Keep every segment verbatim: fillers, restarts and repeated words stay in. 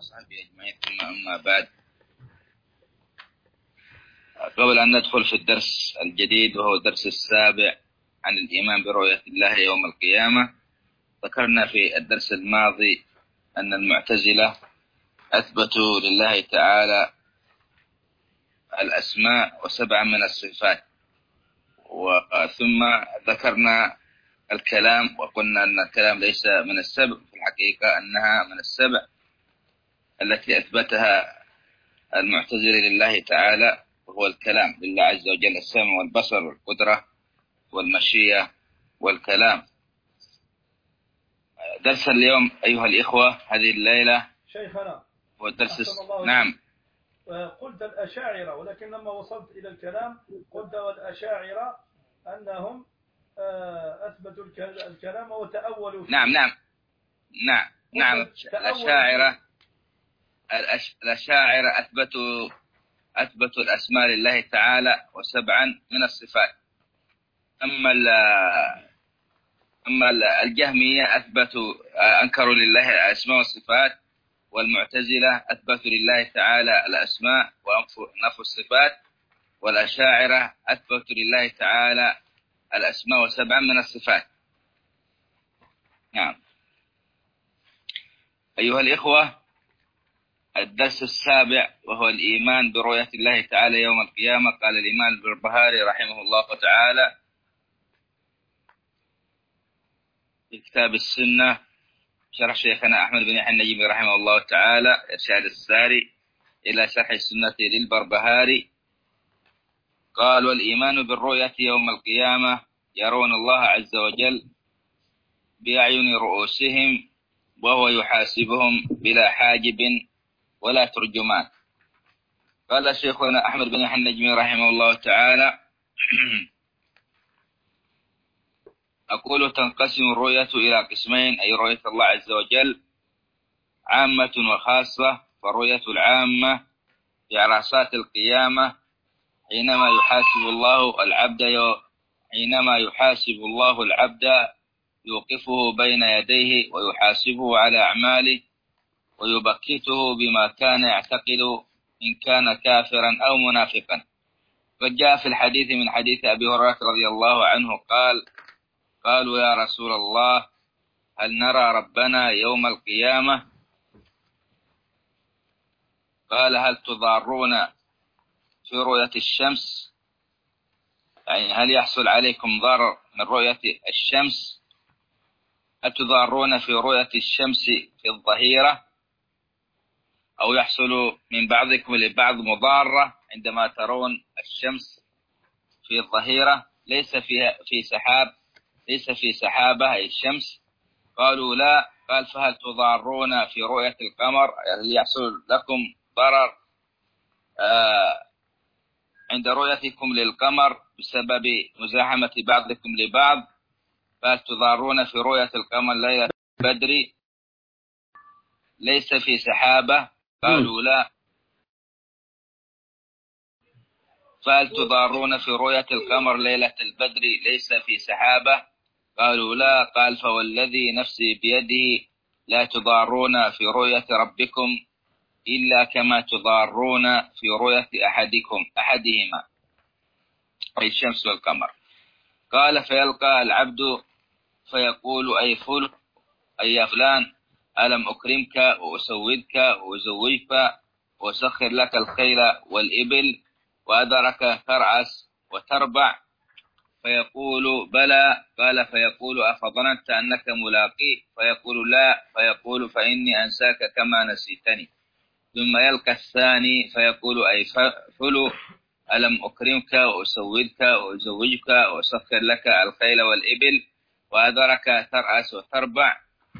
وصحبه أجمعين، ثم أما بعد. قبل أن ندخل في الدرس الجديد وهو الدرس السابع عن الإيمان برؤية الله يوم القيامة، ذكرنا في الدرس الماضي أن المعتزلة أثبتوا لله تعالى الأسماء وسبعا من الصفات، وثم ذكرنا الكلام وقلنا أن الكلام ليس من السبع، في الحقيقة أنها من السبع التي أثبتها المعتزلة لله تعالى، وهو الكلام لله عز وجل، السمع والبصر والقدرة والمشيئة والكلام. درس اليوم أيها الإخوة هذه الليلة شيخنا هو الدرس. نعم. قلت الأشاعرة، ولكن لما وصلت إلى الكلام قلت والأشاعرة أنهم أثبتوا الكلام وتأولوا فيه. نعم نعم نعم نعم الأشاعرة الأشاعرة أثبتوا أثبتوا الأسماء لله تعالى وسبعا من الصفات. أما أما الجهمية أثبتوا أنكروا لله الأسماء والصفات، والمعتزلة أثبتوا لله تعالى الأسماء ونفوا الصفات، والأشاعرة أثبتوا لله تعالى الأسماء وسبعا من الصفات. نعم أيها الإخوة، الدرس السابع وهو الإيمان برؤية الله تعالى يوم القيامة. قال الإمام البربهاري رحمه الله تعالى في كتاب السنة شرح شيخنا أحمد بن يحيى النجمي رحمه الله تعالى إرشاد الساري إلى شرح السنة للبربهاري، قال: والإيمان بالرؤية يوم القيامة يرون الله عز وجل بأعين رؤوسهم وهو يحاسبهم بلا حاجب ولا ترجمان. قال شيخنا أحمد بن يحيى النجمي رحمه الله تعالى: أقول تنقسم الرؤية إلى قسمين، أي رؤية الله عز وجل عامة وخاصة. فالرؤية العامة في عرصات القيامة حينما يحاسب الله العبد حينما يحاسب الله العبد يوقفه بين يديه ويحاسبه على أعماله ويبكته بما كان يعتقد إن كان كافرا أو منافقا. قد جاء في الحديث من حديث أبي هريرة رضي الله عنه قال: قالوا يا رسول الله هل نرى ربنا يوم القيامة؟ قال: هل تضارون في رؤية الشمس؟ يعني هل يحصل عليكم ضرر من رؤية الشمس؟ هل تضارون في رؤية الشمس في الظهيرة؟ أو يحصل من بعضكم لبعض مضارة عندما ترون الشمس في الظهيرة؟ ليس فيها في سحاب ليس في سحابة أي الشمس. قالوا لا. قال: فهل تضارون في رؤية القمر؟ هل يحصل لكم ضرر آه عند رؤيتكم للقمر بسبب مزاحمة بعضكم لبعض؟ فهل تضارون في رؤية القمر ليلة البدر؟ ليس في سحابة. قالوا لا. فهل تضارون في رؤية القمر ليلة البدر؟ ليس في سحابة. قالوا لا. قال: فوالذي نفسي بيده لا تضارون في رؤية ربكم إلا كما تضارون في رؤية أحدكم أحدهما، أي الشمس والقمر. قال: فيلقى العبد فيقول: أي فل أي يا فلان، ألم أكرمك وأسودك وأزوجك وأسخر لك الخيل والإبل وأدرك ترعس وتربع؟ فيقول: بلى. قال: فيقول: أفظننت أنك ملاقي؟ فيقول: لا. فيقول: فإني أنساك كما نسيتني. ثم يلقى الثاني فيقول: أي فلو، ألم أكرمك وأسودك وأزوجك وأسخر لك الخيل والإبل وأدرك ترأس وتربع؟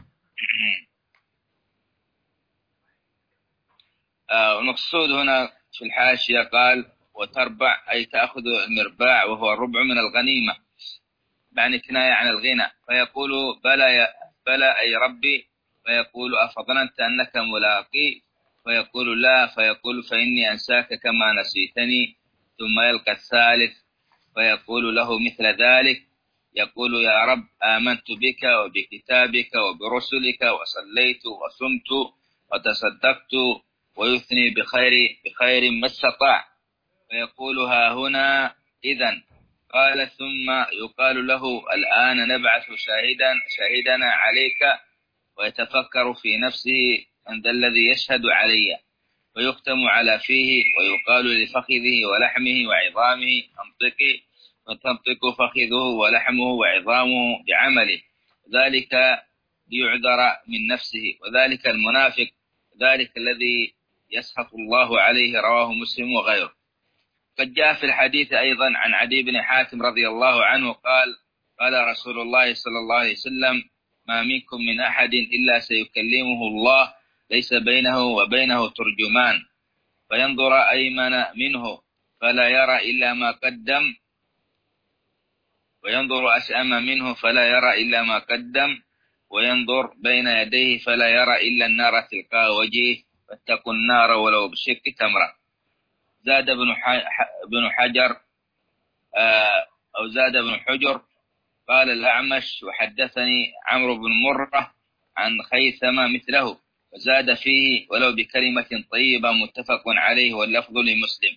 المقصود هنا في الحاشية قال: وتربع أي تأخذ المرباع وهو الربع من الغنيمة، يعني كناية عن الغنى. فيقول: بلى يا بلى أي ربي. فيقول: أفظننت أنك ملاقي؟ فيقول: لا. فيقول: فإني أنساك كما نسيتني. ثم يلقى الثالث فيقول له مثل ذلك، يقول: يا رب، آمنت بك وبكتابك وبرسلك وصليت وصمت وتصدقت، ويثني بخير بخير ما استطاع، فيقولها هنا إذن. قال ثم يقال له الآن نبعث شاهدا شاهدنا عليك، ويتفكر في نفسه من ذا الذي يشهد علي، ويختم على فيه، ويقال لفخذه ولحمه وعظامه انطقي، وتنطق فخذه ولحمه وعظامه بعمله، ذلك ليعذر من نفسه. وذلك المنافق ذلك الذي يسخط الله عليه. رواه مسلم وغيره. قد جاء في الحديث أيضا عن عدي بن حاتم رضي الله عنه قال قال رسول الله صلى الله عليه وسلم: ما منكم من أحد إلا سيكلمه الله ليس بينه وبينه ترجمان، فينظر أيمن منه فلا يرى إلا ما قدم، وينظر أشأم منه فلا يرى إلا ما قدم، وينظر بين يديه فلا يرى إلا النار تلقاء وجهه، فاتقوا النار ولو بشق تمرة. زاد ابن حجر أو زاد ابن حجر قال الأعمش: وحدثني عمرو بن مرة عن خيثمة مثله، وزاد فيه: ولو بكلمة طيبة، متفق عليه واللفظ لمسلم.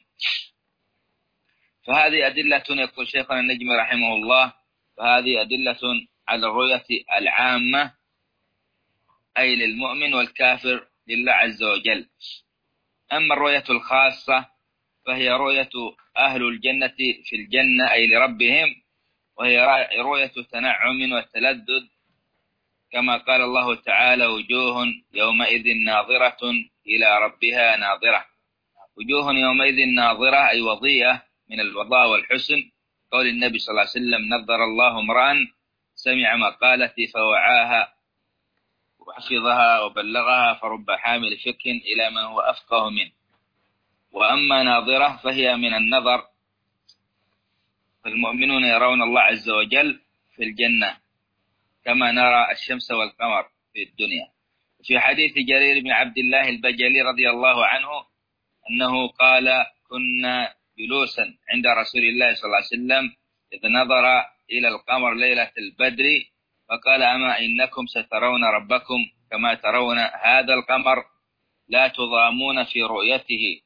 فهذه أدلة يقول شيخنا النجم رحمه الله، فهذه أدلة على الرؤية العامة، أي للمؤمن والكافر لله عز وجل. أما الرؤية الخاصة فهي رؤية أهل الجنة في الجنة أي لربهم، وهي رؤية تنعم والتلذذ، كما قال الله تعالى: وجوه يومئذ ناظرة إلى ربها ناظرة. وجوه يومئذ ناظرة أي وضيئة من الوضاء والحسن، قول النبي صلى الله عليه وسلم: نظر الله امرأ سمع مقالتي فوعاها وحفظها وبلغها، فرب حامل فقه إلى من هو أفقه منه. وأما ناظرة فهي من النظر، فالمؤمنون يرون الله عز وجل في الجنة كما نرى الشمس والقمر في الدنيا. في حديث جرير بن عبد الله البجلي رضي الله عنه أنه قال: كنا جلوسا عند رسول الله صلى الله عليه وسلم إذ نظر إلى القمر ليلة البدر فقال: أما إنكم سترون ربكم كما ترون هذا القمر، لا تضامون في رؤيته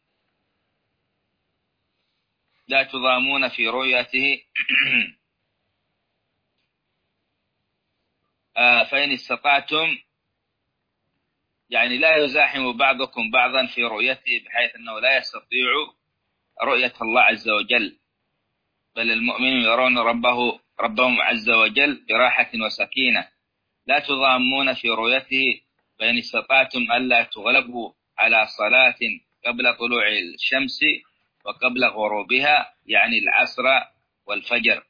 لا تضامون في رؤيته فإن استطعتم، يعني لا يزاحم بعضكم بعضا في رؤيته، بحيث أنه لا يستطيع رؤية الله عز وجل، بل المؤمنون يرون ربه ربهم عز وجل براحة وسكينة. لا تضامون في رؤيته فإن استطعتم ألا تغلبوا على صلاة قبل طلوع الشمس وقبل غروبها، يعني العصر والفجر.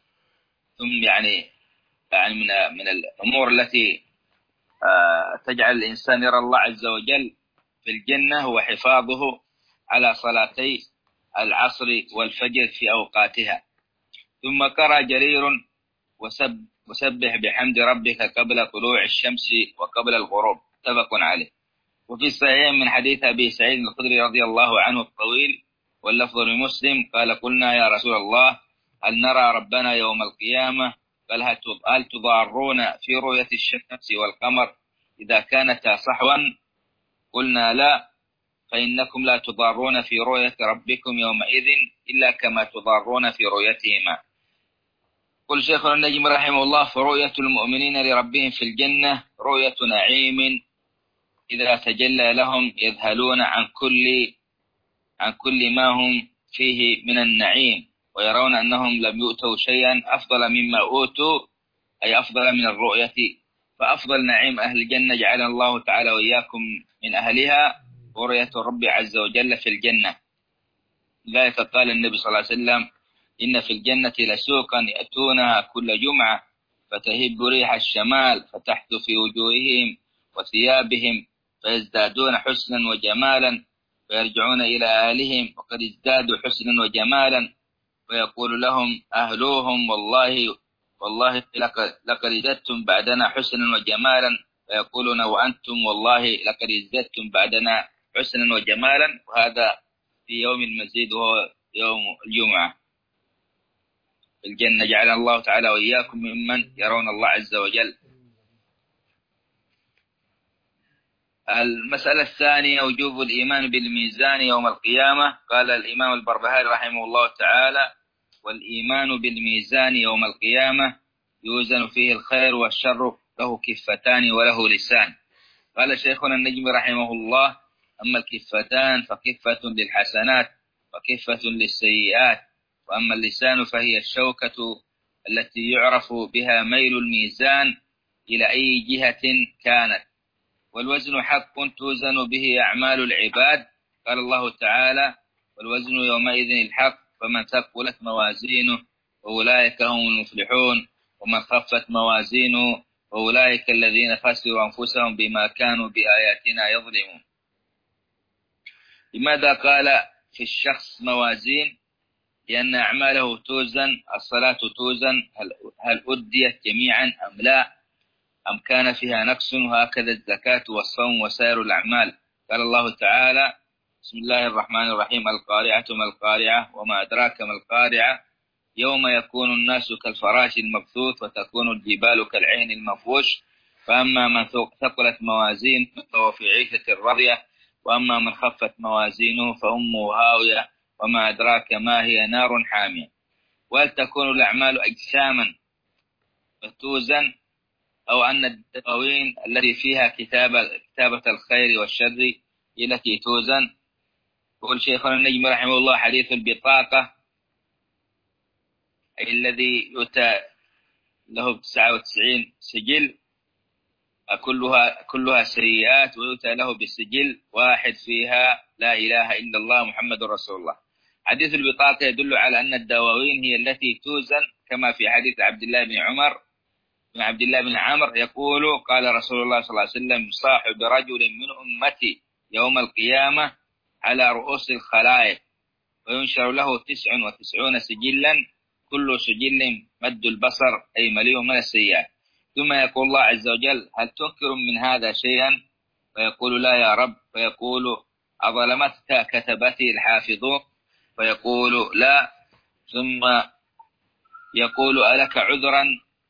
ثم يعني يعني من من الأمور التي تجعل الإنسان يرى الله عز وجل في الجنة هو حفاظه على صلاتي العصر والفجر في أوقاتها. ثم قرأ جرير: وسب وسبح بحمد ربك قبل طلوع الشمس وقبل الغروب، متفق عليه. وفي الصحيح من حديث أبي سعيد الخدري رضي الله عنه الطويل واللفظ لمسلم قال: قلنا يا رسول الله هل نرى ربنا يوم القيامة؟ قال: هل تضارون في رؤية الشمس والقمر إذا كانتا صحوا؟ قلنا لا، فإنكم لا تضارون في رؤية ربكم يومئذ إلا كما تضارون في رؤيتهما. قل شيخنا النجم رحمه الله: فرؤية المؤمنين لربهم في الجنة رؤية نعيم، إذا تجلى لهم يذهلون عن كل عن كل ما هم فيه من النعيم، ويرون أنهم لم يؤتوا شيئا أفضل مما أوتوا، أي أفضل من الرؤية. فأفضل نعيم أهل الجنة جعل الله تعالى وإياكم من أهلها رؤية الرب عز وجل في الجنة. لذلك قال النبي صلى الله عليه وسلم: إن في الجنة لسوقا يأتونها كل جمعة فتهب ريح الشمال فتحت في وجوههم وثيابهم فيزدادون حسنا وجمالا، فيرجعون إلى أهلهم وقد ازدادوا حسنا وجمالا، ويقول لهم أهلوهم: والله والله لقد ازددتم بعدنا حسنا وجمالا، فيقولون: وأنتم والله لقد ازددتم بعدنا حسنا وجمالا. وهذا في يوم المزيد وهو يوم الجمعة في الجنة. جعل الله تعالى وإياكم ممن يرون الله عز وجل. المسألة الثانية وجوب الإيمان بالميزان يوم القيامة. قال الإمام البربهاري رحمه الله تعالى: والإيمان بالميزان يوم القيامة يوزن فيه الخير والشر، له كفتان وله لسان. قال شيخنا النجم رحمه الله: أما الكفتان فكفة للحسنات وكفة للسيئات، وأما اللسان فهي الشوكة التي يعرف بها ميل الميزان إلى أي جهة كانت. والوزن حق توزن به أعمال العباد. قال الله تعالى: والوزن يومئذ الحق فمن ثقلت موازينه فأولئك هم المفلحون، ومن خفت موازينه فأولئك الذين خسروا أنفسهم بما كانوا بآياتنا يظلمون. لماذا قال في الشخص موازين؟ لأن أعماله توزن. الصلاة توزن، هل أديت جميعا أم لا، أم كان فيها نقص، وهكذا الزكاة والصوم وسائر الأعمال. قال الله تعالى: بسم الله الرحمن الرحيم: القارعة ما القارعة وما أدراك ما القارعة يوم يكون الناس كالفراش المبثوث وتكون الجبال كالعهن المنفوش، فأما من ثقلت موازينه فهو في عيشة راضية، وأما من خفت موازينه فأمه هاوية وما أدراك ما هي، نار حامية. وهل تكون الأعمال أجساما توزن، أو أن الدواوين التي فيها كتابة, كتابة الخير والشر هي التي توزن؟ يقول شيخنا النجم رحمه الله: حديث البطاقة أي الذي يؤتى له تسعة وتسعين سجل كلها كلها سيئات، ويؤتى له بالسجل واحد فيها لا إله إلا الله محمد رسول الله. حديث البطاقة يدل على أن الدواوين هي التي توزن، كما في حديث عبد الله بن عمر بن عبد الله بن عمر يقول: قال رسول الله صلى الله عليه وسلم: صاحب رجل من أمتي يوم القيامة على رؤوس الخلائق، وينشر له تسع وتسعون سجلا، كل سجل مد البصر أي مليء من السيئات. ثم يقول الله عز وجل: هل تنكر من هذا شيئا؟ فيقول: لا يا رب. فيقول: أظلمتك كتبتي الحافظون؟ فيقول: لا. ثم يقول: ألك عذرا،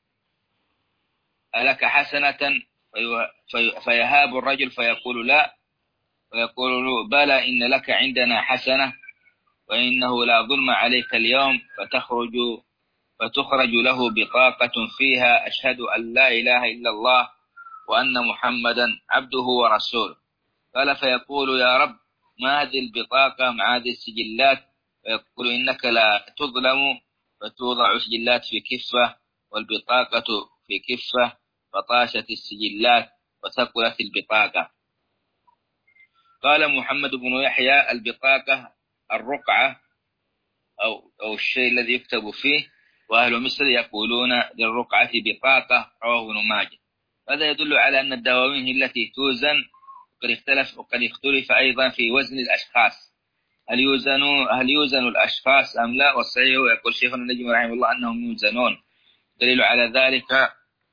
ألك حسنة؟ فيهاب الرجل فيقول: لا. فيقول: بلى، إن لك عندنا حسنة، وإنه لا ظلم عليك اليوم. فتخرج فتخرج له بطاقة فيها: أشهد أن لا إله إلا الله وأن محمدا عبده ورسوله. قال: فيقول: يا رب، ما هذه البطاقة مع هذه السجلات؟ فيقول: إنك لا تظلم. فتوضع سجلات في كفة والبطاقة في كفة، فطاشت السجلات وثقلت البطاقة. قال محمد بن يحيى: البطاقة الرقعة أو, أو الشيء الذي يكتب فيه، وأهل مصر يقولون للرقعة بطاقة. رواه ابن ماجه. هذا يدل على أن الدواوين هي التي توزن. وقد اختلف وقد اختلف أيضا في وزن الأشخاص، هل يوزن هل يوزن الأشخاص أم لا؟ والصحيح يقول شيخنا النجم رحمه الله أنهم يوزنون. دليل على ذلك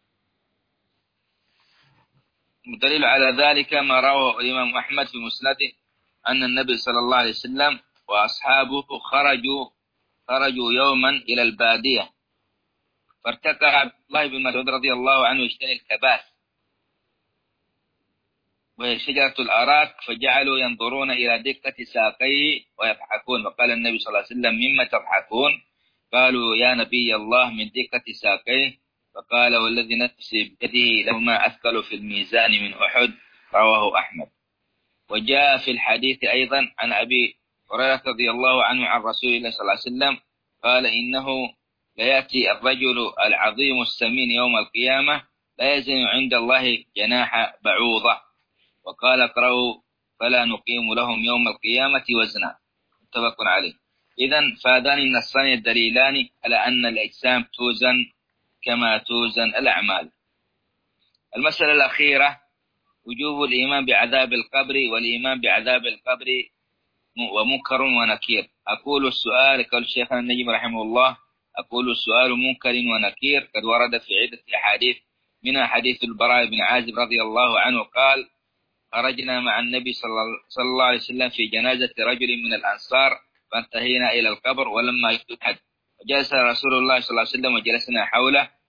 دليل على ذلك ما رواه الإمام أحمد في مسنده أن النبي صلى الله عليه وسلم وأصحابه خرجوا خرجوا يوما إلى البادية، فارتقى عبد الله بن مسعود رضي الله عنه يجتني الكباس وهي شجرة الأراك، فجعلوا ينظرون إلى دقة ساقيه ويضحكون. وقال النبي صلى الله عليه وسلم: مما تضحكون؟ قالوا: يا نبي الله، من دقة ساقيه. فقال: والذي نفسي بيده لهما أثقل في الميزان من أحد. رواه أحمد. وجاء في الحديث أيضا عن أبي هريرة رضي الله عنه عن رسول الله صلى الله عليه وسلم قال: إنه ليأتي الرجل العظيم السمين يوم القيامة لا يزن عند الله جناح بعوضة. وقال: اقرأوا: فلا نقيم لهم يوم القيامة وزنا. متفق عليه. إذن فهذان النصان الدليلان على أن الأجسام توزن كما توزن الأعمال. المسألة الأخيرة وجوب الإيمان بعذاب القبر، والإيمان بعذاب القبر ومنكر ونكير. أقول السؤال قال شيخنا النجم رحمه الله: أقول السؤال منكر ونكير قد ورد في عدة أحاديث، منها حديث البراء بن عازب رضي الله عنه قال: خرجنا مع النبي صلى الله عليه وسلم في جنازة رجل من الأنصار، فانتهينا إلى القبر ولما يحد، وجلس رسول الله صلى الله عليه وسلم وجلسنا حوله،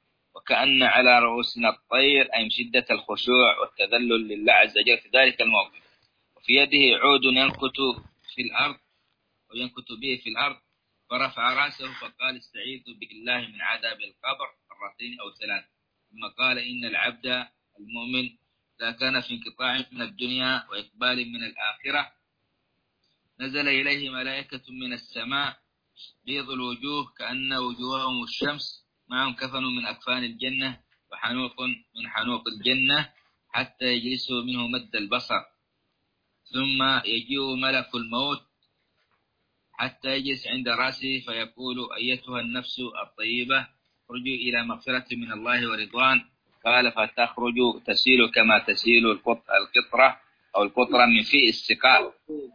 وكأن على رؤوسنا الطير، أي من شدة الخشوع والتذلل لله عز وجل في ذلك الموقف. وفي يده عود ينكت في الأرض وينكت به في الأرض، فرفع رأسه فقال: استعيذ بالله من عذاب القبر مرتين أو ثلاث. ثم قال: إن العبد المؤمن إذا كان في انقطاع من الدنيا وإقبال من الآخرة نزل إليه ملائكة من السماء بيض الوجوه كأن وجوههم الشمس، معهم كفن من أكفان الجنة وحنوط من حنوط الجنة، حتى يجلسوا منه مد البصر. ثم يجيء ملك الموت حتى يجلس عند رأسه فيقول: أيتها النفس الطيبة، اخرجي إلى مغفرة من الله ورضوان. قال: فتخرج تسيل كما تسيل القطرة أو القطرة من فيء السقاء،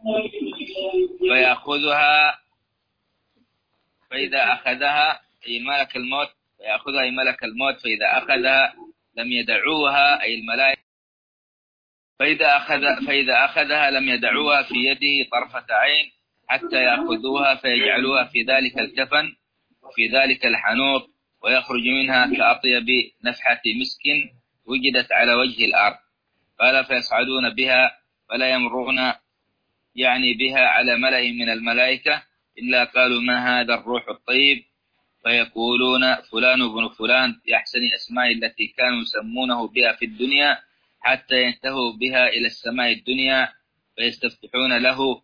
فيأخذها فإذا أخذها أي ملك الموت فيأخذها أي ملك الموت فإذا أخذها لم يدعوها أي الملائكة فإذا أخذ فإذا أخذها لم يدعوها في يده طرفة عين حتى يأخذوها فيجعلوها في ذلك الكفن وفي ذلك الحنوط، ويخرج منها كأطيب نفحة مسك وجدت على وجه الأرض. قال: فيصعدون بها فلا يمرون يعني بها على ملأ من الملائكة إلا قالوا: ما هذا الروح الطيب؟ فيقولون: فلان بن فلان، بأحسن أسماء التي كانوا يسمونه بها في الدنيا، حتى ينتهوا بها إلى السماء الدنيا فيستفتحون له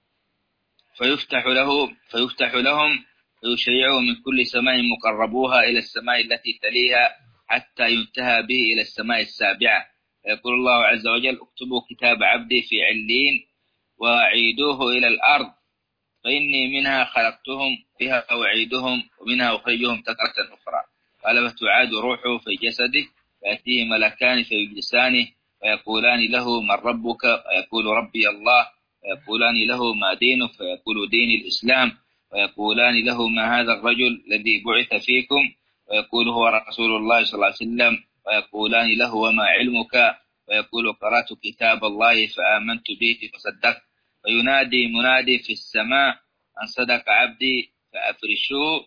فيفتح له فيفتح لهم فيشيعوا من كل سماء مقربوها إلى السماء التي تليها حتى ينتهى به إلى السماء السابعة. يقول الله عز وجل: اكتبوا كتاب عبدي في علين وأعيدوه إلى الأرض، فإني منها خلقتهم بها أعيدهم ومنها أخرجهم تترة أخرى. قال: فتعاد روحه في جسده فيأتيه ملكان فيجلسانه فيقولان له: من ربك؟ فيقول: ربي الله. فيقولان له: ما دينك؟ فيقول: دين الإسلام. ويقولان له: ما هذا الرجل الذي بعث فيكم؟ ويقول: هو رسول الله صلى الله عليه وسلم. ويقولان له: وما علمك؟ ويقول: قرأت كتاب الله فآمنت به فصدقت. وينادي منادي في السماء: أن صدق عبدي فأفرشوه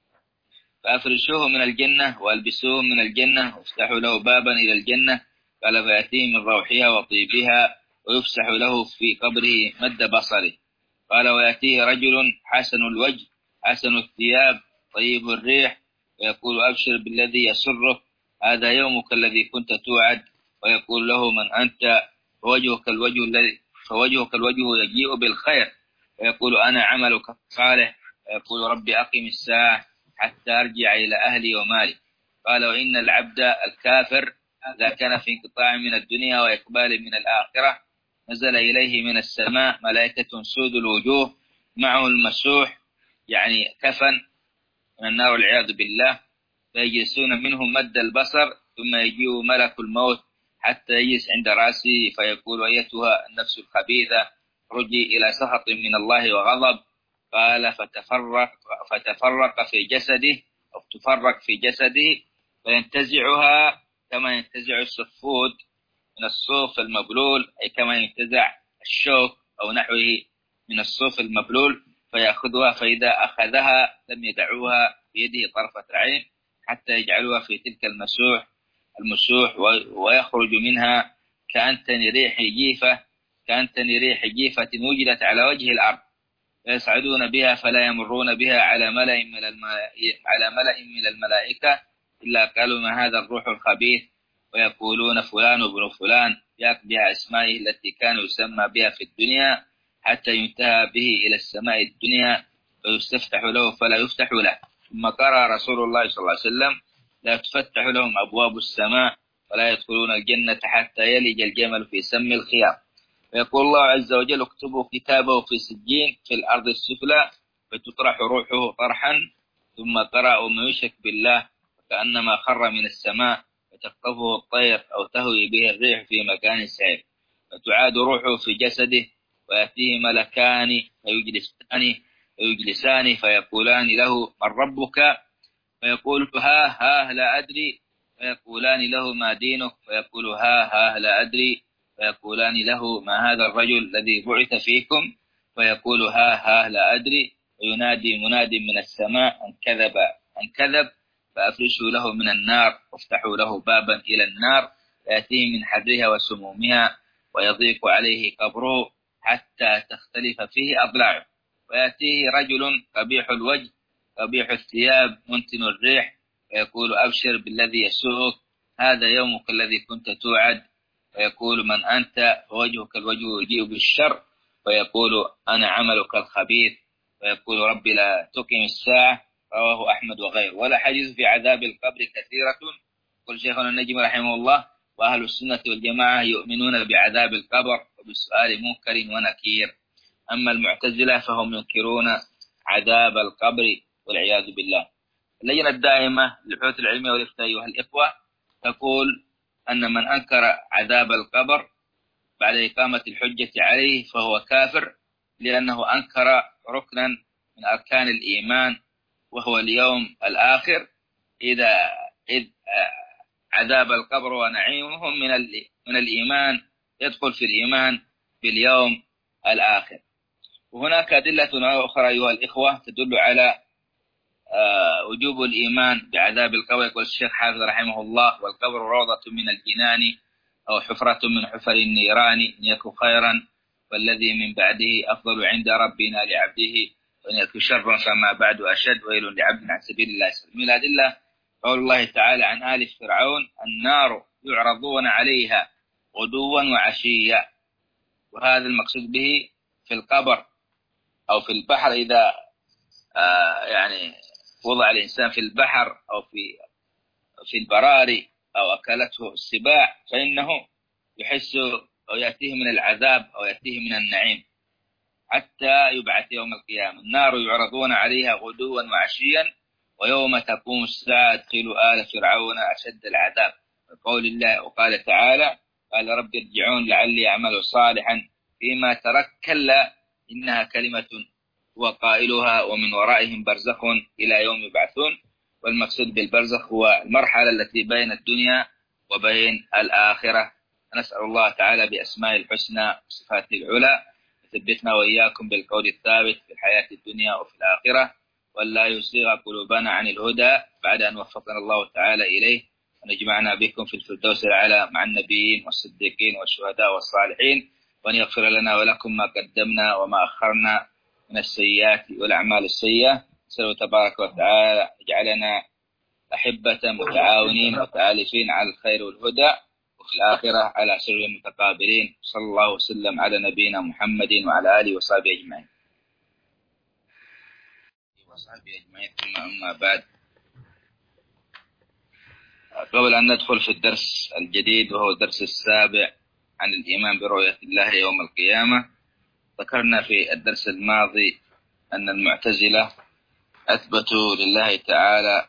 فأفرشوه من الجنة وألبسوه من الجنة وافتحوا له بابا إلى الجنة. قال: فيأتيه من روحها وطيبها ويفسح له في قبره مد بصره. قال: ويأتيه رجل حسن الوجه حسن الثياب طيب الريح ويقول: أبشر بالذي يسرك، هذا يومك الذي كنت توعد. ويقول له: من أنت؟ فوجهك الوجه الذي فوجهك الوجه يجيء بالخير. ويقول: أنا عملك صالح. ويقول: ربي أقم الساعة حتى أرجع إلى أهلي ومالي. قال: وإن العبد الكافر إذا كان في انقطاع من الدنيا وإقبال من الآخرة نزل إليه من السماء ملائكة سود الوجوه معه المسوح يعني كفن من النار والعياذ بالله، فيجلسون منهم مد البصر. ثم يجيء ملك الموت حتى يجلس عند رأسه فيقول: أيتها النفس الخبيثة، رجي إلى سخط من الله وغضب. قال: فتفرق فتفرق في جسده أو تفرق في جسده فينتزعها كما ينتزع السفود من الصوف المبلول، أي كما ينتزع الشوك أو نحوه من الصوف المبلول، فيأخذها فإذا أخذها لم يدعوها بيده طرفة عين حتى يجعلوها في تلك المسوح المسوح ويخرج منها كأنتن ريح جيفة كأنتن ريح جيفة وجدت على وجه الأرض. فيصعدون بها فلا يمرون بها على ملأ من على ملأ من الملائكة إلا قالوا: ما هذا الروح الخبيث؟ ويقولون: فلان ابن فلان، يأتي بها أسمائه التي كانوا يسمى بها في الدنيا حتى ينتهى به إلى السماء الدنيا فيستفتح له فلا يفتح له. ثم قرأ رسول الله صلى الله عليه وسلم: لا تفتح لهم أبواب السماء ولا يدخلون الجنة حتى يلج الجمل في سم الخياط. ويقول الله عز وجل: اكتبوا كتابه في سجين في الأرض السفلى فتطرح روحه طرحا. ثم قرأ: ومن يشرك بالله كأنما خر من السماء فتخطفه الطير أو تهوي به الريح في مكان سعيد. فتعاد روحه في جسده ويأتيه ملكان فيجلسان فيجلسان فيقولان له: من ربك؟ فيقول: ها ها لا أدري. فيقولان له: ما دينك؟ فيقول: ها ها لا أدري. فيقولان له: ما هذا الرجل الذي بعث فيكم؟ فيقول: ها ها لا أدري. وينادي مناد من السماء: أن كذب أن كذب. فأفرشوا له من النار وافتحوا له بابا إلى النار يأتيه من حرها وسمومها ويضيق عليه قبره حتى تختلف فيه أضلاعه، ويأتيه رجل قبيح الوجه قبيح الثياب منتن الريح ويقول أبشر بالذي يسوءك، هذا يومك الذي كنت توعد. ويقول من أنت؟ وجهك الوجه يجيء بالشر، ويقول أنا عملك الخبيث، ويقول ربي لا تقم الساعة. رواه أحمد وغيره. ولا حديث في عذاب القبر كثيرة. قل شيخنا النجم رحمه الله: وأهل السنة والجماعة يؤمنون بعذاب القبر وبسؤال منكر ونكير. أما المعتزلة فهم ينكرون عذاب القبر والعياذ بالله. اللجنة الدائمة للبحوث العلمية والإفتاء أيها الإخوة تقول أن من أنكر عذاب القبر بعد إقامة الحجة عليه فهو كافر، لأنه أنكر ركنا من أركان الإيمان وهو اليوم الآخر. إذا إذ عذاب القبر ونعيمه من من الإيمان يدخل في الإيمان باليوم الآخر. وهناك أدلة أخرى أيها الإخوة تدل على وجوب الإيمان بعذاب القبر. يقول الشيخ حافظ رحمه الله: والقبر روضة من الجنان أو حفرة من حفر النيران، إن يكن خيرا فالذي من بعده أفضل عند ربنا لعبده، وإن يكن شرا فما بعد أشد، ويل لعبد عن سبيل الله. من الأدلة قول الله تعالى عن آل فرعون: النار يعرضون عليها غدوا وعشيا. وهذا المقصود به في القبر أو في البحر. إذا آه يعني وضع الإنسان في البحر أو في في البراري أو أكلته السباع فإنه يحس أو يأتيه من العذاب أو يأتيه من النعيم حتى يبعث يوم القيامة. النار يعرضون عليها غدوا وعشيا ويوم تقوم الساعة ادخلوا آل فرعون أشد العذاب. وقول الله وقال تعالى: قال رب ارجعون لعلي أعمل صالحا فيما ترك كلا إنها كلمة هو قائلها ومن ورائهم برزخ إلى يوم يبعثون. والمقصود بالبرزخ هو المرحلة التي بين الدنيا وبين الآخرة. نسأل الله تعالى بأسماء الحسنى وصفاته العلى يثبتنا وإياكم بالقول الثابت في الحياة الدنيا وفي الآخرة، ولا يزيغ قلوبنا عن الهدى بعد أن وفقنا الله تعالى إليه، ونجمعنا بكم في الفردوس الأعلى مع النبيين والصديقين والشهداء والصالحين، وأن يغفر لنا ولكم ما قدمنا وما أخرنا من السيئات والأعمال السيئة. نسأله تبارك وتعالى يجعلنا أحبة متعاونين متآلفين على الخير والهدى، وفي الآخرة على سر متقابلين. صلى الله وسلم على نبينا محمد وعلى آله وصحبه أجمعين وصحبه أجمعين ثم أما بعد. قبل أن ندخل في الدرس الجديد وهو الدرس السابع عن الإيمان برؤية الله يوم القيامة، ذكرنا في الدرس الماضي أن المعتزلة أثبتوا لله تعالى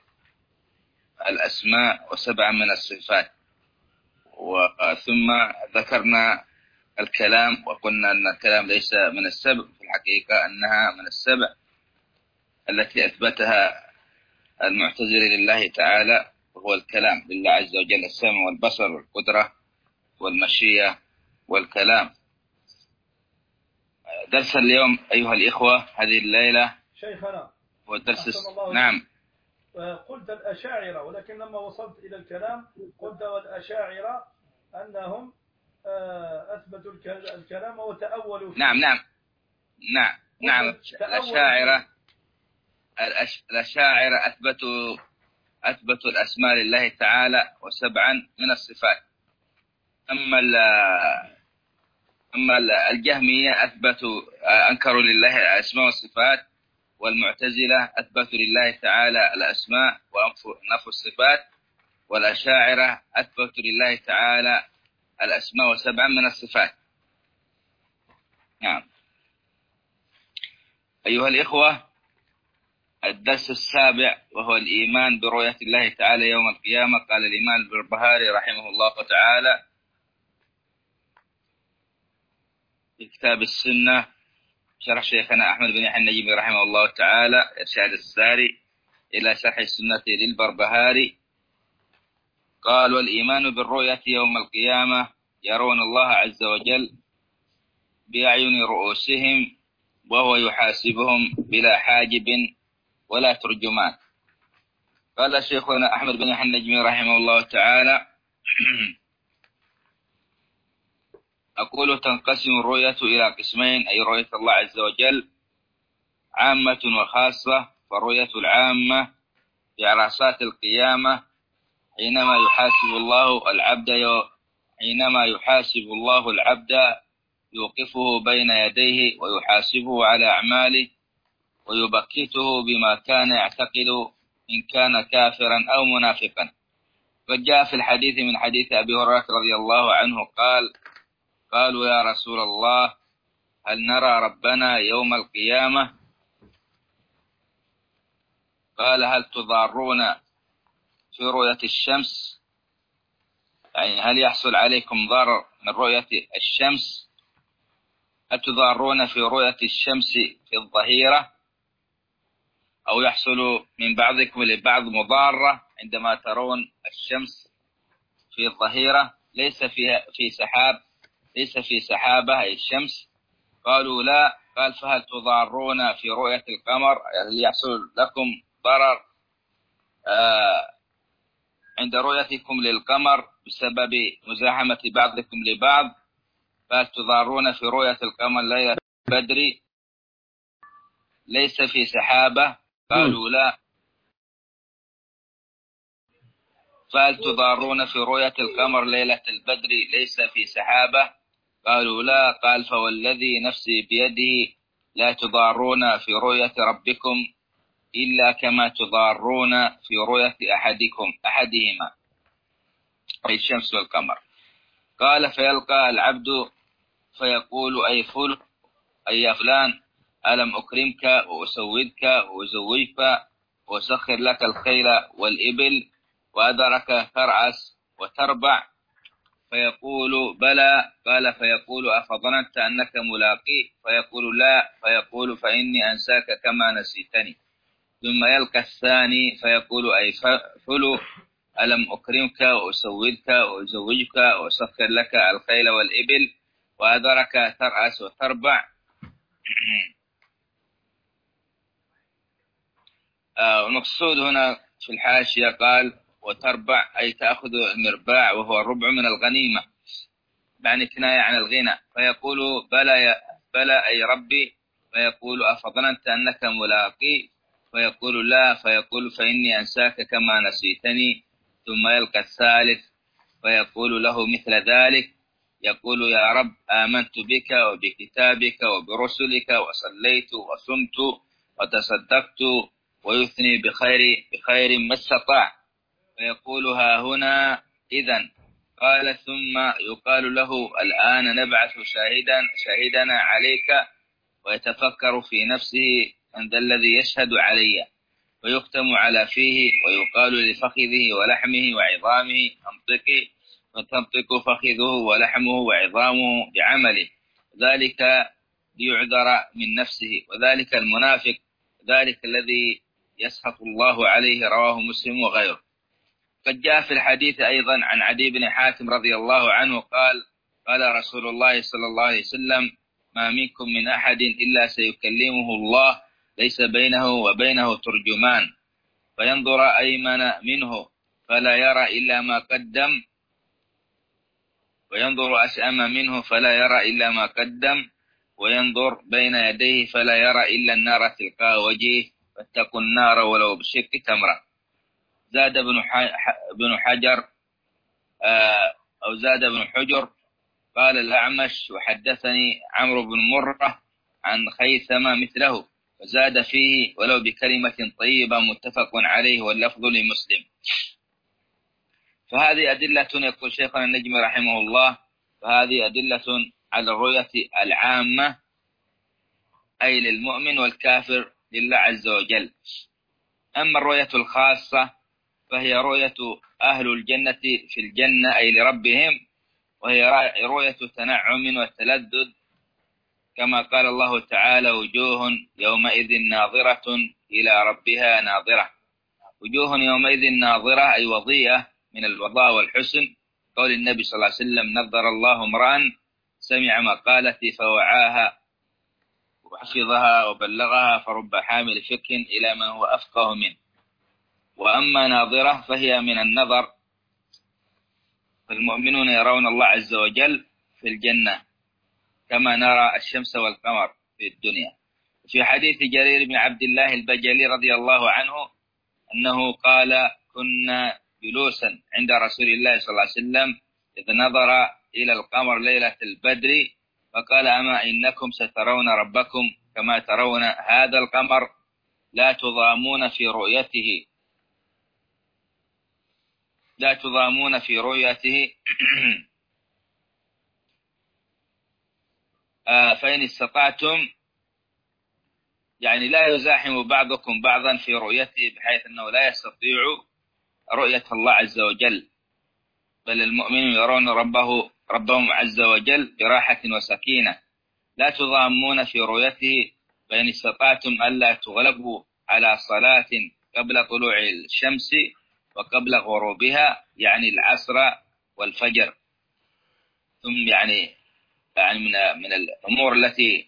الأسماء وسبعا من الصفات، وثم ذكرنا الكلام وقلنا أن الكلام ليس من السبع، في الحقيقة أنها من السبع التي أثبتها المعتزلة لله تعالى، وهو الكلام لله عز وجل: السمع والبصر والقدرة والمشيئة والكلام. درس اليوم أيها الإخوة هذه الليلة شيخنا هو الدرس. نعم. قلت الأشاعرة، ولكن لما وصلت إلى الكلام قلت والأشاعرة أنهم أثبتوا الكلام وتأولوا فيه. نعم نعم نعم نعم الأشاعرة الأشاعرة أثبتوا أثبتوا الأسماء لله تعالى وسبعا من الصفات. أما أما الجهمية أثبتوا أنكروا لله الأسماء والصفات، والمعتزلة أثبتوا لله تعالى الأسماء ونفوا الصفات، والأشاعرة أثبتوا لله تعالى الأسماء وسبعا من الصفات. نعم أيها الإخوة، الدرس السابع وهو الإيمان برؤية الله تعالى يوم القيامة. قال الإمام البربهاري رحمه الله تعالى في كتاب السنة شرح شيخنا أحمد بن يحيى النجمي رحمه الله تعالى إرشاد الساري إلى شرح السنة للبربهاري، قال: والإيمان بالرؤية يوم القيامة يرون الله عز وجل بأعين رؤوسهم وهو يحاسبهم بلا حاجب ولا ترجمان. قال شيخنا أحمد بن يحيى النجمي رحمه الله تعالى: أقول تنقسم الرؤية إلى قسمين، أي رؤية الله عز وجل عامة وخاصة. فالرؤية العامة في عرصات القيامة حينما يحاسب الله العبد حينما يحاسب الله العبد يوقفه بين يديه ويحاسبه على أعماله ويبكته بما كان يعتقد إن كان كافرا أو منافقا. قد جاء في الحديث من حديث أبي هريرة رضي الله عنه قال: قالوا يا رسول الله هل نرى ربنا يوم القيامة؟ قال: هل تضارون في رؤية الشمس؟ يعني هل يحصل عليكم ضرر من رؤية الشمس؟ هل تضارون في رؤية الشمس في الظهيرة؟ أو يحصل من بعضكم لبعض مضارة عندما ترون الشمس في الظهيرة ليس فيها في سحاب ليس في سحابة أي الشمس؟ قالوا لا. قال: فهل تضارون في رؤية القمر؟ هل يحصل لكم ضرر آه عند رؤيتكم للقمر بسبب مزاحمة بعضكم لبعض؟ فهل تضارون في رؤية القمر ليلة البدر ليس في سحابة؟ قالوا لا. فهل تضارون في رؤية القمر ليلة البدر ليس في سحابة؟ قالوا لا. قال: فوالذي نفسي بيده لا تضارون في رؤية ربكم إلا كما تضارون في رؤية أحدكم أحدهما، أي الشمس والقمر. قال: فيلقى العبد فيقول: أي فل أي يا فلان، ألم أكرمك وأسودك وأزوجك وأسخر لك الخيل والإبل وأدرك ترعس وتربع؟ فيقول: بلى. قال: فيقول: أفظننت أنك ملاقي؟ فيقول: لا. فيقول: فإني أنساك كما نسيتني. ثم يلقى الثاني فيقول: أي فلو، ألم أكرمك وأسودك وأزوجك وأسخر لك الخيل والإبل وأدرك ترأس وتربع؟ المقصود هنا في الحاشية قال: وتربع أي تأخذ المرباع وهو الربع من الغنيمة، يعني كناية عن الغنى. فيقول: بلى يا بلى أي ربي. فيقول: أفظننت أنك ملاقي؟ فيقول: لا. فيقول: فإني أنساك كما نسيتني. ثم يلقى الثالث فيقول له مثل ذلك، يقول: يا رب، آمنت بك وبكتابك وبرسلك وصليت وصمت وتصدقت، ويثني بخير بخير ما استطاع. فيقول: ها هنا إذن. قال: ثم يقال له: الآن نبعث شاهدا شاهدنا عليك. ويتفكر في نفسه: من ذا الذي يشهد علي؟ ويختم على فيه ويقال لفخذه ولحمه وعظامه: انطقي. فتنطق فخذه ولحمه وعظامه بعمله، ذلك ليعذر من نفسه. وذلك المنافق ذلك الذي يسخط الله عليه. رواه مسلم وغيره. قد جاء في الحديث أيضا عن عدي بن حاتم رضي الله عنه قال: قال رسول الله صلى الله عليه وسلم: ما منكم من أحد إلا سيكلمه الله ليس بينه وبينه ترجمان، فينظر أيمن منه فلا يرى إلا ما قدم، وينظر أشأم منه فلا يرى إلا ما قدم، وينظر بين يديه فلا يرى إلا النار تلقاء وجهه، فاتقوا النار ولو بشق تمرة. زاد ابن حجر أو زاد ابن حجر قال الأعمش: وحدثني عمرو بن مرة عن خيثمة مثله، وزاد فيه: ولو بكلمة طيبة، متفق عليه واللفظ لمسلم. فهذه أدلة، يقول شيخنا النجمي رحمه الله، فهذه أدلة على الرؤية العامة أي للمؤمن والكافر لله عز وجل. أما الرؤية الخاصة فهي رؤية أهل الجنة في الجنة أي لربهم، وهي رؤية تنعم وتلذذ، كما قال الله تعالى: وجوه يومئذ ناظرة إلى ربها ناظرة. وجوه يومئذ ناظرة أي وضيئة من الوضاء والحسن. قول النبي صلى الله عليه وسلم: نظر الله امرأ سمع مقالتي فوعاها وحفظها وبلغها، فرب حامل فقه إلى من هو أفقه منه. وأما ناظرة فهي من النظر، فالمؤمنون يرون الله عز وجل في الجنة كما نرى الشمس والقمر في الدنيا. في حديث جرير بن عبد الله البجلي رضي الله عنه أنه قال: كنا جلوسا عند رسول الله صلى الله عليه وسلم إذ نظر إلى القمر ليلة البدر فقال: أما إنكم سترون ربكم كما ترون هذا القمر لا تضامون في رؤيته لا تضامون في رؤيته فإن استطعتم، يعني لا يزاحم بعضكم بعضا في رؤيته بحيث أنه لا يستطيع رؤية الله عز وجل، بل المؤمنون يرون ربه ربهم عز وجل براحة وسكينة. لا تضامون في رؤيته فإن استطعتم ألا تغلبوا على صلاة قبل طلوع الشمس وقبل غروبها، يعني العصر والفجر. ثم يعني يعني من من الأمور التي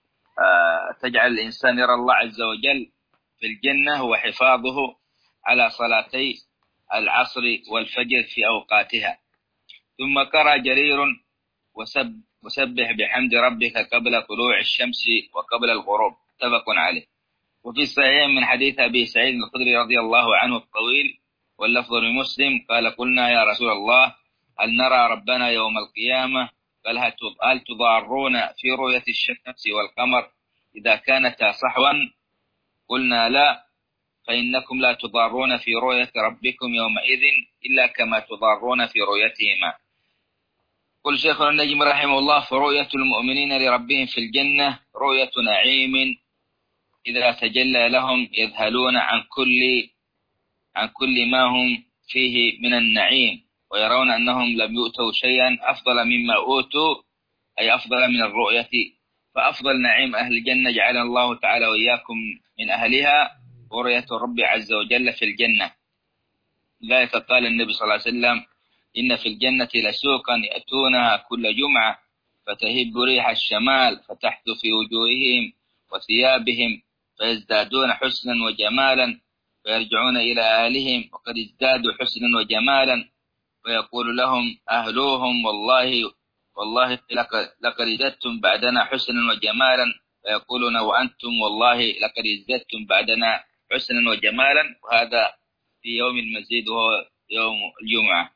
تجعل الإنسان يرى الله عز وجل في الجنة هو حفاظه على صلاتي العصر والفجر في أوقاتها. ثم قرأ جرير: وسب وسبح بحمد ربك قبل طلوع الشمس وقبل الغروب، متفق عليه. وفي الصحيح من حديث أبي سعيد الخدري رضي الله عنه الطويل واللفظ لمسلم قال: قلنا يا رسول الله هل نرى ربنا يوم القيامة؟ قال: هل تضارون في رؤية الشمس والقمر إذا كانتا صحوا؟ قلنا لا، فإنكم لا تضارون في رؤية ربكم يومئذ إلا كما تضارون في رؤيتهما. قل شيخنا النجم رحمه الله: فرؤية المؤمنين لربهم في الجنة رؤية نعيم إذا تجلى لهم يذهلون عن كل عن كل ما هم فيه من النعيم، ويرون أنهم لم يؤتوا شيئا أفضل مما أوتوا، أي أفضل من الرؤية. فأفضل نعيم أهل الجنة جعلنا الله تعالى وإياكم من أهلها ورؤية الرب عز وجل في الجنة. لذلك قال النبي صلى الله عليه وسلم: إن في الجنة لسوقا يأتونها كل جمعة فتهب ريح الشمال فتحت في وجوههم وثيابهم فيزدادون حسنا وجمالا فيرجعون إلى أهلهم وقد ازدادوا حسنا وجمالا، ويقول لهم أهلوهم: والله والله لقد ازددتم بعدنا حسنا وجمالا، ويقولون: وأنتم والله لقد ازددتم بعدنا حسنا وجمالا. وهذا في يوم المزيد وهو يوم الجمعة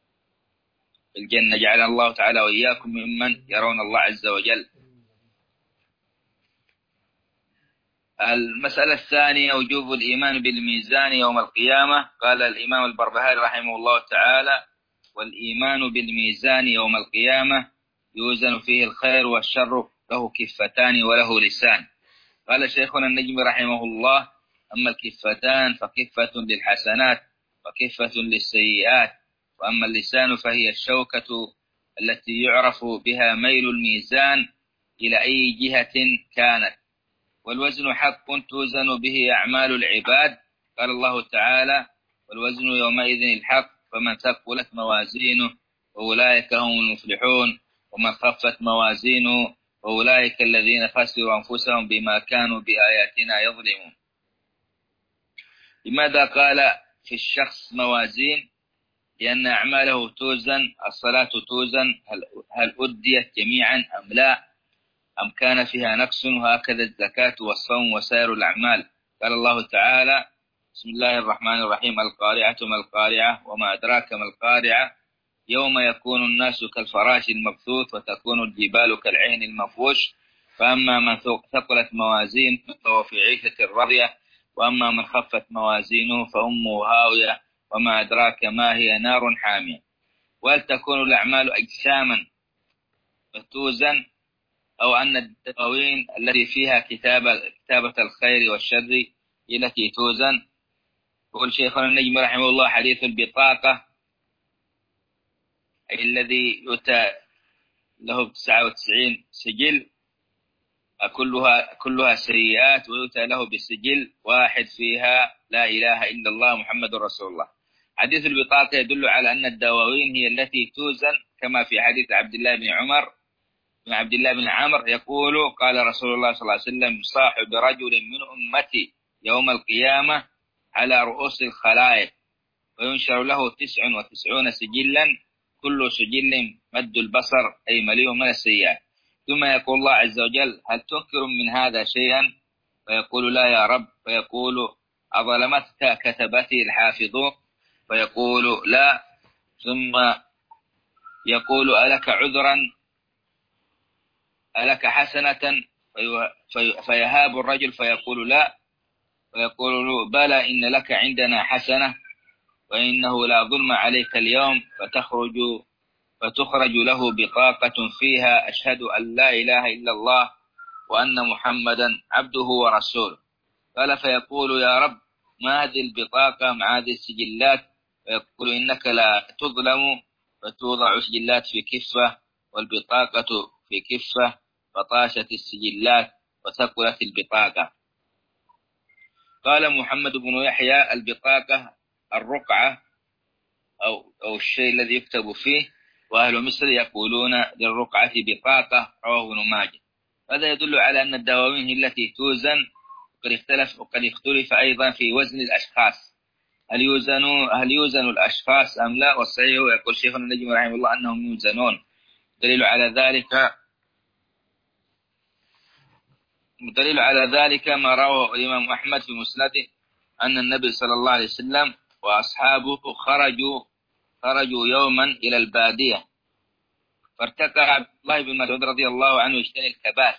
في الجنة. جعل الله تعالى وإياكم ممن يرون الله عز وجل. المسألة الثانية: وجوب الإيمان بالميزان يوم القيامة. قال الإمام البربهاري رحمه الله تعالى: والإيمان بالميزان يوم القيامة يوزن فيه الخير والشر، له كفتان وله لسان. قال شيخنا النجم رحمه الله: أما الكفتان فكفة للحسنات وكفة للسيئات، وأما اللسان فهي الشوكة التي يعرف بها ميل الميزان إلى أي جهة كانت. والوزن حق توزن به أعمال العباد. قال الله تعالى: والوزن يومئذ الحق فمن ثقلت موازينه وأولئك هم المفلحون، ومن خفت موازينه وأولئك الذين خسروا أنفسهم بما كانوا بآياتنا يظلمون. لماذا قال في الشخص موازين؟ لأن أعماله توزن. الصلاة توزن هل أديت جميعا أم لا، أم كان فيها نقص، وهكذا الزكاة والصوم وسائر الأعمال. قال الله تعالى: بسم الله الرحمن الرحيم: القارعة ما القارعة وما أدراك ما القارعة يوم يكون الناس كالفراش المبثوث وتكون الجبال كالعهن المنفوش، فأما من ثقلت موازينه فهو في عيشة راضية، وأما من خفت موازينه فأمه هاوية وما أدراك ما هي نار حامية. وهل تكون الأعمال أجساما فتوزن، أو أن الدواوين التي فيها كتابة, كتابة الخير والشر هي التي توزن؟ يقول شيخنا النجم رحمه الله: حديث البطاقة أي الذي يؤتى له تسعة وتسعين سجل كلها كلها سيئات، ويؤتى له بالسجل واحد فيها لا إله إلا الله محمد رسول الله. حديث البطاقة يدل على أن الدواوين هي التي توزن، كما في حديث عبد الله بن عمر بن عبد الله بن عمرو يقول: قال رسول الله صلى الله عليه وسلم: يصاحب برجل من أمتي يوم القيامة على رؤوس الخلائق، وينشر له تسع وتسعون سجلا، كل سجل مد البصر أي مليء من السيئات. ثم يقول الله عز وجل: هل تنكر من هذا شيئا؟ فيقول: لا يا رب. فيقول: أظلمتك كتبتي الحافظون؟ فيقول: لا. ثم يقول: ألك عذرا؟ ألك حسنة؟ فيهاب الرجل فيقول: لا. فيقول: بلى، إن لك عندنا حسنة، وإنه لا ظلم عليك اليوم. فتخرج فتخرج له بطاقة فيها: أشهد أن لا إله إلا الله وأن محمدا عبده ورسوله. قال: فيقول: يا رب، ما هذه البطاقة مع هذه السجلات؟ فيقول: إنك لا تظلم. فتوضع السجلات في كفة والبطاقة في كفة، فطاشت السجلات وثقلت البطاقة. قال محمد بن يحيى: البطاقة الرقعة أو, أو الشيء الذي يكتب فيه، وأهل مصر يقولون للرقعة بطاقة. رواه ابن ماجه. هذا يدل على أن الدواوين هي التي توزن. وقد اختلف وقد اختلف أيضا في وزن الأشخاص، هل يوزنوا هل يوزن الأشخاص أم لا؟ والصحيح يقول شيخنا النجم رحمه الله أنهم يوزنون. دليل على ذلك دليل على ذلك ما رواه الإمام أحمد في مسنده أن النبي صلى الله عليه وسلم وأصحابه خرجوا خرجوا يوما إلى البادية، فارتقى عبد الله بن مسعود رضي الله عنه يجتني الكباث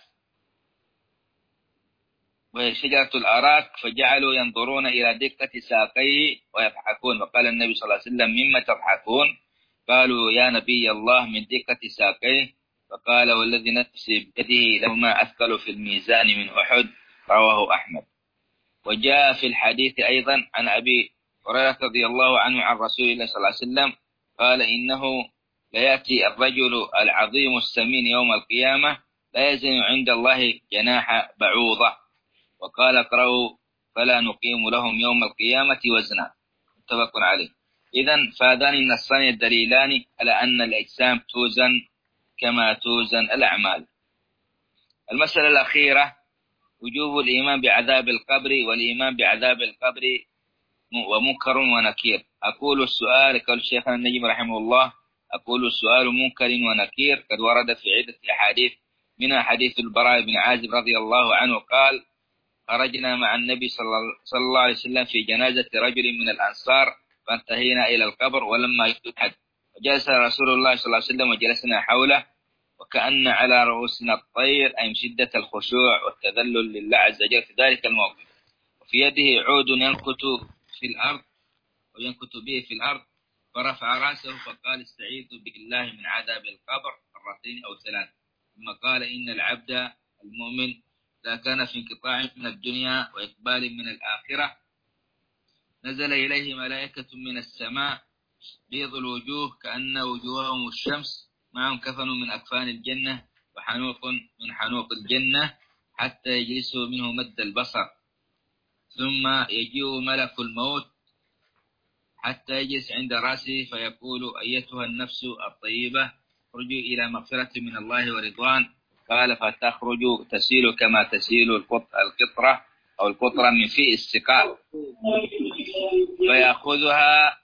وهي شجرة الأراك، فجعلوا ينظرون إلى دقة ساقيه ويضحكون. وقال النبي صلى الله عليه وسلم: مما تضحكون؟ قالوا: يا نبي الله، من دقة ساقيه. فقال: والذي نفسي بيده لهما أثقل في الميزان من أحد. رواه أحمد. وجاء في الحديث أيضا عن أبي هريرة رضي الله عنه عن رسول الله صلى الله عليه وسلم قال: إنه ليأتي الرجل العظيم السمين يوم القيامة لا يزن عند الله جناح بعوضة. وقال: اقرأوا: فلا نقيم لهم يوم القيامة وزنا. متفق عليه. إذن فهذان النصان الدليلان على أن الأجسام توزن كما توزن الأعمال. المسألة الأخيرة وجوب الإيمان بعذاب القبر والإيمان بعذاب القبر ومنكر ونكير. أقول السؤال، قال الشيخ النجم رحمه الله: أقول السؤال منكر ونكير قد ورد في عدة أحاديث، منها حديث البراء بن عازب رضي الله عنه قال: خرجنا مع النبي صلى الله عليه وسلم في جنازة رجل من الأنصار، فانتهينا إلى القبر ولما يلحد، وجلس رسول الله صلى الله عليه وسلم وجلسنا حوله، وكأن على رؤوسنا الطير، أي من شدة الخشوع والتذلل لله عز وجل في ذلك الموقف. وفي يده عود ينكت في الأرض وينكت به في الأرض، فرفع رأسه فقال: استعيذ بالله من عذاب القبر مرتين أو ثلاث. ثم قال: إن العبد المؤمن إذا كان في انقطاع من الدنيا وإقبال من الآخرة نزل إليه ملائكة من السماء بيض الوجوه كأن وجوههم الشمس، معهم كفن من أكفان الجنة وحنوط من حنوط الجنة، حتى يجلسوا منه مد البصر. ثم يجيء ملك الموت حتى يجلس عند رأسه فيقول: أيتها النفس الطيبة، اخرجوا إلى مغفرة من الله ورضوان. قال: فتخرج تسيل كما تسيل القطرة أو القطرة من فيء السقاء، فيأخذها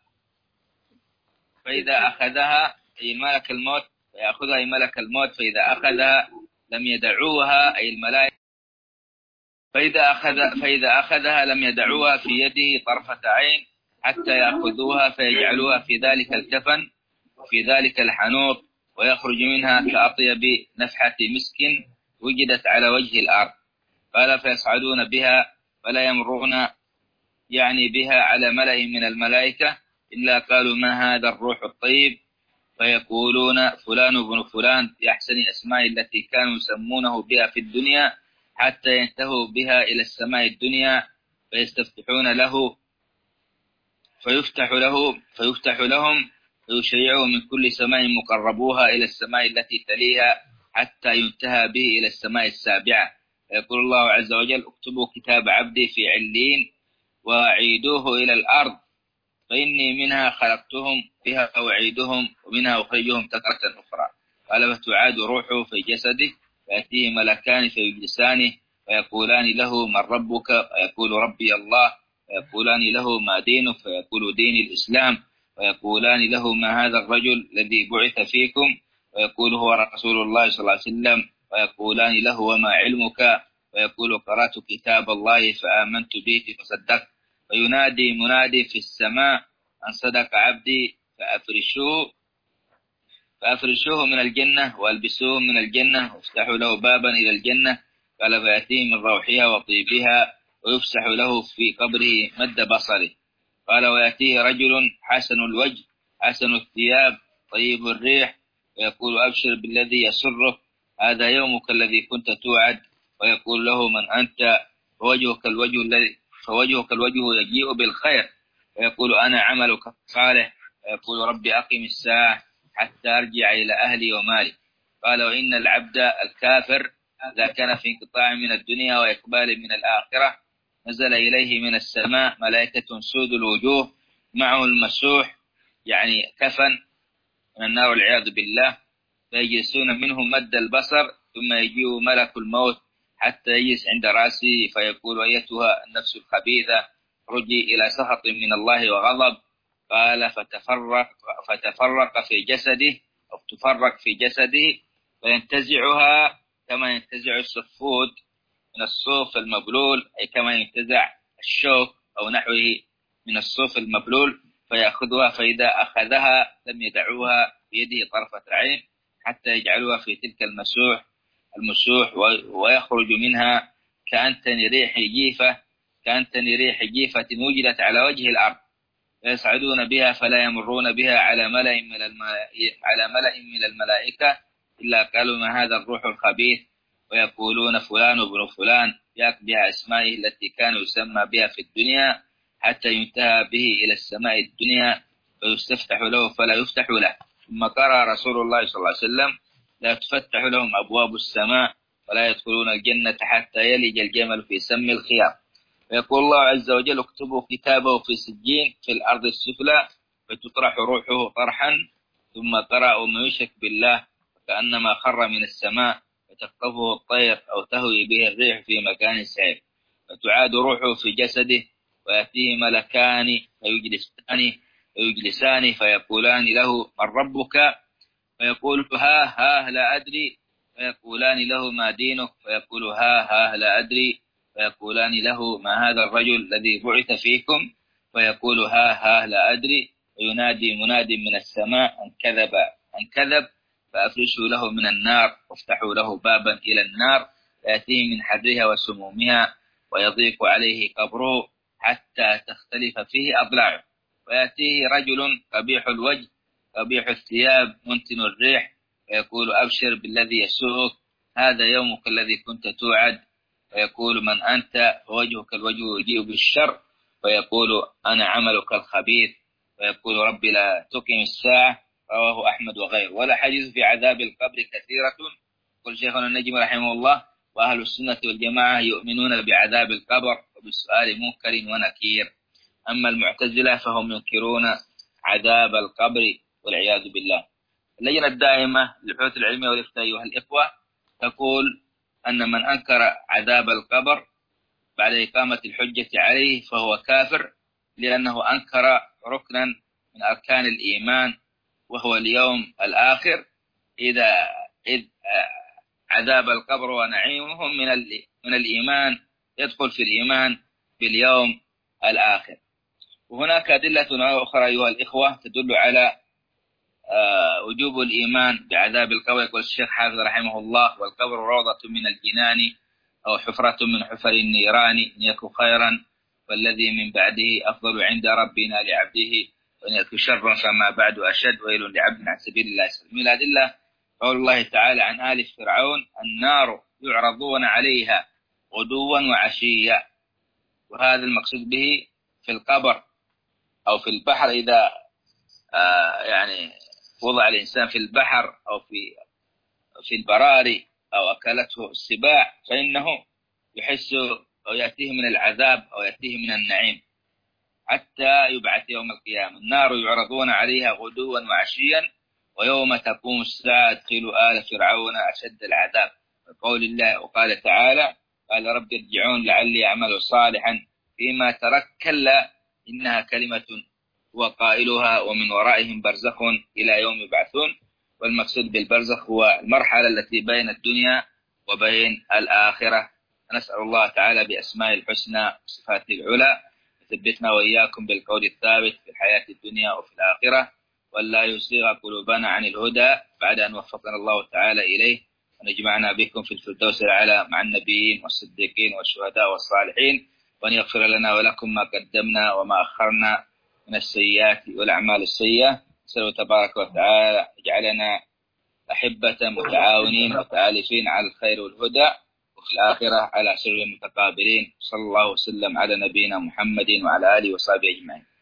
فإذا أخذها أي ملك الموت فيأخذها أي ملك الموت فإذا أخذها لم يدعوها أي الملائكة فإذا أخذ فإذا أخذها لم يدعوها في يده طرفة عين حتى يأخذوها فيجعلوها في ذلك الكفن وفي ذلك الحنوط، ويخرج منها كأطيب نفحة مسك وجدت على وجه الأرض. قال: فيصعدون بها فلا يمرون يعني بها على ملأ من الملائكة إلا قالوا: ما هذا الروح الطيب؟ فيقولون: فلان بن فلان، بأحسن أسماء التي كانوا يسمونه بها في الدنيا، حتى ينتهوا بها إلى السماء الدنيا فيستفتحون له فيفتح له فيفتح لهم فيشيعوا من كل سماء مقربوها إلى السماء التي تليها حتى ينتهى به إلى السماء السابعة. فيقول الله عز وجل: اكتبوا كتاب عبدي في علين وأعيدوه إلى الأرض، فإني منها خلقتهم بها أعيدهم ومنها أخرجهم ترة أخرى. قال: فتعاد روحه في جسده فيأتيه ملكان فيجلسانه فيقولان له: من ربك؟ فيقول: ربي الله. فيقولان له ما دينك؟ فيقول ديني الإسلام. فيقولان له ما هذا الرجل الذي بعث فيكم؟ ويقول هو رسول الله صلى الله عليه وسلم. ويقولان له وما علمك؟ ويقول قرأت كتاب الله فآمنت به فصدقت. فينادي منادي في السماء أن صدق عبدي فأفرشوه فأفرشوه من الجنة وألبسوه من الجنة وافتحوا له بابا إلى الجنة. قال فيأتيه من روحها وطيبها ويفسح له في قبره مد بصره. قال ويأتيه رجل حسن الوجه حسن الثياب طيب الريح ويقول أبشر بالذي يسرك، هذا يومك الذي كنت توعد. ويقول له من أنت؟ فوجهك الوجه الذي فوجهك الوجه يجيء بالخير. ويقول أنا عملك صالح. ويقول ربي أقم الساعة حتى أرجع إلى أهلي ومالي. قال وإن العبد الكافر إذا كان في انقطاع من الدنيا وإقبال من الآخرة نزل إليه من السماء ملائكة سود الوجوه معه المسوح يعني كفن من النار والعياذ بالله، فيجلسون منه مد البصر ثم يجيء ملك الموت حتى يجلس عند رأسه فيقول أيتها النفس الخبيثة رجي إلى سخط من الله وغضب. قال فتفرق فتفرق في جسده أو تفرق في جسده فينتزعها كما ينتزع الصفود من الصوف المبلول، أي كما ينتزع الشوك أو نحوه من الصوف المبلول، فيأخذها فإذا أخذها لم يدعوها بيده طرفة عين حتى يجعلوها في تلك المسوح المسوح ويخرج منها كأنتن ريح جيفة كأنتن ريح جيفة وجدت على وجه الأرض، فيصعدون بها فلا يمرون بها على ملأ من على ملأ من الملائكة إلا قالوا ما هذا الروح الخبيث، ويقولون فلان ابن فلان يأك بها أسمائه التي كان يسمى بها في الدنيا حتى ينتهى به إلى السماء الدنيا فيستفتح له فلا يفتح له. ثم قرأ رسول الله صلى الله عليه وسلم لا تفتح لهم أبواب السماء ولا يدخلون الجنة حتى يلج الجمل في سم الخياط. ويقول الله عز وجل اكتبوا كتابه في سجين في الأرض السفلى فتطرح روحه طرحا. ثم قرأ وما يشرك بالله كأنما خر من السماء فتخطفه الطير أو تهوي به الريح في مكان سعيد، فتعاد روحه في جسده ويأتيه ملكان فيجلسان فيجلسان فيقولان له من ربك؟ فيقول ها ها لا أدري. فيقولان له ما دينك؟ فيقول ها ها لا أدري. فيقولان له ما هذا الرجل الذي بعث فيكم؟ فيقول ها ها لا أدري. وينادي مناد من السماء أن كذب أن كذب فأفرشوا له من النار وافتحوا له بابا إلى النار فيأتيه من حرها وسمومها ويضيق عليه قبره حتى تختلف فيه أضلاعه. ويأتيه رجل قبيح الوجه قبيح الثياب منتن الريح فيقول أبشر بالذي يسوءك، هذا يومك الذي كنت توعد. فيقول من أنت؟ وجهك الوجه يجيء بالشر. فيقول أنا عملك الخبيث. فيقول ربي لا تقم الساعة. رواه أحمد وغيره. ولا حديث في عذاب القبر كثيرة. قل شيخنا النجم رحمه الله وأهل السنة والجماعة يؤمنون بعذاب القبر وبسؤال منكر ونكير. أما المعتزلة فهم ينكرون عذاب القبر والعياذ بالله. اللجنة الدائمة للبحوث العلمية والإفتاء أيها الإخوة تقول أن من أنكر عذاب القبر بعد إقامة الحجة عليه فهو كافر، لأنه أنكر ركنا من أركان الإيمان وهو اليوم الآخر. إذا إذ عذاب القبر ونعيمه من من الإيمان يدخل في الإيمان باليوم الآخر. وهناك أدلة أخرى أيها الإخوة تدل على وجوب الإيمان بعذاب القبر. يقول الشيخ حافظ رحمه الله والقبر روضة من الجنان أو حفرة من حفر النيران إن يكن خيرا فالذي من بعده أفضل عند ربنا لعبده وإن يكن شرا فما بعد أشد ويل لعبد عن سبيل الله. من الأدلة قول الله تعالى عن آل فرعون النار يعرضون عليها غدوا وعشيا، وهذا المقصود به في القبر أو في البحر. إذا آه يعني وضع الإنسان في البحر أو في في البراري أو أكلته السباع فإنه يحس أو يأتيه من العذاب أو يأتيه من النعيم حتى يبعث يوم القيامة. النار يعرضون عليها غدوا وعشيا ويوم تقوم الساعة ادخلوا آل فرعون أشد العذاب. وقول الله وقال تعالى قال رب ارجعون لعلي أعمل صالحا فيما ترك كلا إنها كلمة هو قائلها ومن ورائهم برزخ إلى يوم يبعثون. والمقصود بالبرزخ هو المرحلة التي بين الدنيا وبين الآخرة. نسأل الله تعالى بأسماء الحسنى وصفاته العلى يثبتنا وإياكم بالقول الثابت في الحياة الدنيا وفي الآخرة، ولا يزيغ قلوبنا عن الهدى بعد أن وفقنا الله تعالى إليه، ونجمعنا بكم في الفردوس الأعلى مع النبيين والصديقين والشهداء والصالحين، وأن يغفر لنا ولكم ما قدمنا وما أخرنا من السيئات والأعمال السيئة. نسأله تبارك وتعالى يجعلنا أحبة متعاونين متآلفين على الخير والهدى، وفي الآخرة على سر متقابلين. صلى الله وسلم على نبينا محمد وعلى آله وصحبه أجمعين.